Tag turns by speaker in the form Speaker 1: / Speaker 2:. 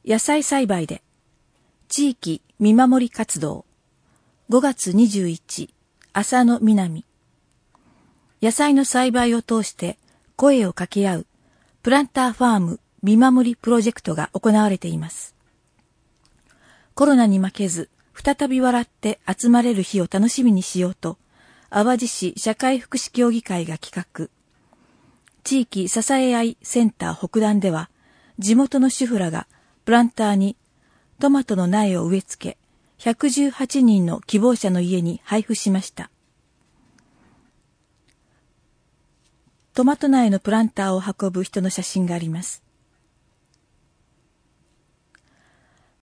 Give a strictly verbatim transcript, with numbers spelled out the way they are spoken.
Speaker 1: 野菜栽培で地域見守り活動ごがつにじゅういち日浅野南。野菜の栽培を通して声を掛け合うプランターファーム見守りプロジェクトが行われています。コロナに負けず再び笑って集まれる日を楽しみにしようと、淡路市社会福祉協議会が企画、地域支え合いセンター北段では、地元の主婦らがプランターにトマトの苗を植え付け、ひゃくじゅうはちにんの希望者の家に配布しました。トマト苗のプランターを運ぶ人の写真があります。